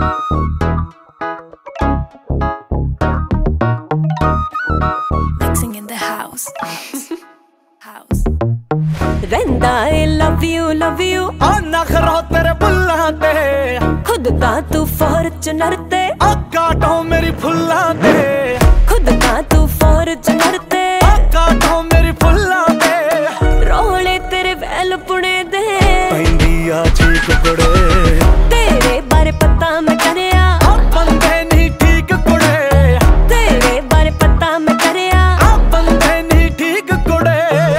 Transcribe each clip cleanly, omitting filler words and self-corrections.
Mixing in the house. ਰਹਿੰਦਾ ਏ love you ਆ ਨਖਰਾ ਤੇਰੇ ਬੁੱਲਾਂ ਤੇ ਖੁਦ ਤਾਂ ਤੂੰ ਫੋਰਚੂਨਰ ਤੇ ਆ ਕਾਟੋ ਮੇਰੀ ਫੁੱਲਾਂ ਤੇ ਖੁਦ ਤਾਂ ਤੂੰ ਫੋਰਚੂਨਰ ਤੇ ਆ ਕਾਟੋ ਮੇਰੀ ਫੁੱਲਾਂ ਤੇ ਰੋਲੇ ਤੇਰੇ ਵੈਲ ਪੁਣੇ ਦੇ ਪੈਂਦੀ ਆ ਚੀਕ ਕੁੜੇ ਤੇਰੇ ਬਾਰੇ ਪਤਾ ਮੈਂ ਕਰਿਆ ਆ ਬੰਦੇ ਨਹੀਂ ਠੀਕ ਕੁੜੇ ਤੇਰੇ ਬਾਰੇ ਪਤਾ ਮੈਂ ਕਰਿਆ ਆ ਬੰਦੇ ਨਹੀਂ ਠੀਕ ਕੁੜੇ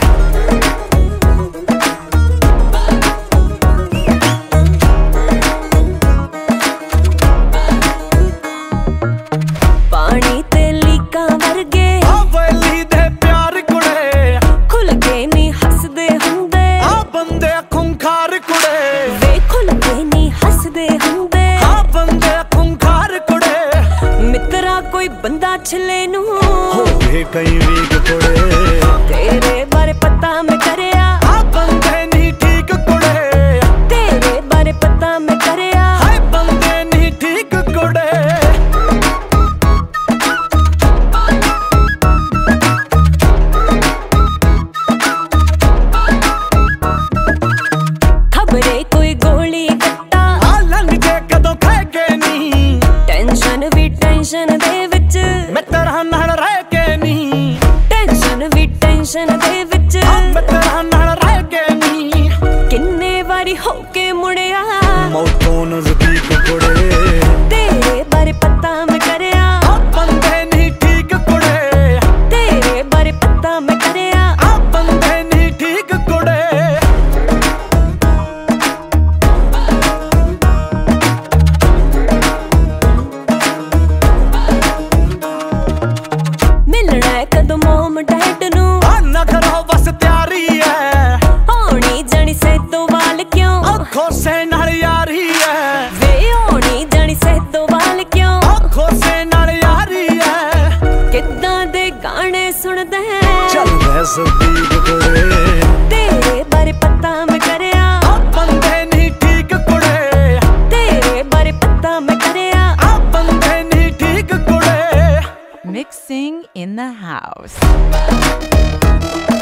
ਪਾਣੀ ਤੇ ਲੀਕਾਂ ਵਰਗੇ ਆ ਵੈਲੀ ਦੇ ਪਿਆਰ ਕੁੜੇ ਖੁੱਲ ਕੇ ਨਹੀਂ ਹੱਸਦੇ ਹੁੰਦੇ ਆ ਬੰਦੇ ਖੁੰਖਾਰ ਕੁੜੇ ਵੇ ਖੁੱਲ ਕੇ ਨਹੀਂ ਹੱਸਦੇ ਹੁੰਦੇ ਆ ਬੰਦੇ ਖੁੰਖਾਰ ਕੁੜੇ ਮਿੱਤਰਾ ਕੋਈ ਬੰਦਾ ਛਲੇ ਨੂੰ ਹੋਵੇ ਕਈ ਵੀਕ ਕੁੜੇ ਤੇਰੇ ਬਾਰੇ ਪਤਾ ਮੈਂ ਕਰਿਆ ਆ ਬੰਦੇ ਨਹੀਂ ਠੀਕ ਕੁੜੇ ਤੇਰੇ ਬਾਰੇ ਪਤਾ ਮੈਂ ਕਰਿਆ ਹਾਏ ਬੰਦੇ ਨਹੀਂ ਠੀਕ ਕੁੜੇ ਖਬਰੇ ਕੋਈ ਗੋਲੀ ਕੱਟਾ ਆ ਲੰਘ ਜੇ ਕਦੋਂ ਖਹਿ ਕੇ ਨਹੀਂ ਟੈਨਸ਼ਨ ਵੀ ਟੈਨਸ਼ਨ ਦੇ ਵਿੱਚ ਮੈਂ ਤੇਰਾ ਨਾਲ ਰਹਿ ਕੇ ਨਹੀਂ ਟੈਨਸ਼ਨ ਵੀ ਟੈਨਸ਼ਨ ਦੇ ਵਿੱਚ ਮੈਂ ਤੇਰਾ ਨਾਲ ਰਹਿ ਕੇ ਨਹੀਂ ਕਿੰਨੇ ਵਾਰੀ ਹੋ ਕੇ ਮੁੜਿਆ ਮੌਤੋਂ ਨਜ਼ਦੀਕ ਕੁੜੇ ਤੇਰੇ ਬਾਰੇ ਪਤਾ ਮੈਂ ਕਰਿਆ ਆ ਬੰਦੇ ਨਹੀਂ ਠੀਕ ਕੁੜੇ ਤੇਰੇ ਬਾਰੇ ਪਤਾ ਮੈਂ ਕਰਿਆ ਆ ਬੰਦੇ ਨਹੀਂ ਠੀਕ ਕੁੜੇ ਮਿਲਣਾ ਹੈ ਕਦੋਂ ਮੋਮ ਡੈਡ ਨੂੰ ਆ ਨਖਰਾ ਬਸ ਤਿਆਰੀ ਐ ਹੋਣੀ ਜਾਣੀ ਸੈਤੋਂ ਵਾਲ ਕਿਉਂ ਅੱਖੋਂ ਸੇ ਨਾਲ ਯਾਰੀ ਐ ਵੇ ਹੋਣੀ ਜਾਣੀ ਸੈਤੋਂ ਵਾਲ ਕਿਉਂ ਅੱਖੋਂ ਸੇ ਨਾਲ ਯਾਰੀ ਐ ਕਿੱਦਾਂ ਦੇ ਗਾਣੇ ਸੁਣਦਾ ਹੈ ਚੱਲ ਵੈ ਸਦੀਕ ਕੁੜੇ ਤੇਰੇ ਬਾਰੇ ਪਤਾ ਮੈਂ ਕਰਿਆ ਆ ਬੰਦੇ ਨਹੀਂ ਠੀਕ ਕੁੜੇ ਤੇਰੇ ਬਾਰੇ ਪਤਾ ਮੈਂ ਕਰਿਆ ਆ ਬੰਦੇ ਨਹੀਂ ਠੀਕ ਕੁੜੇ Mixing in the house.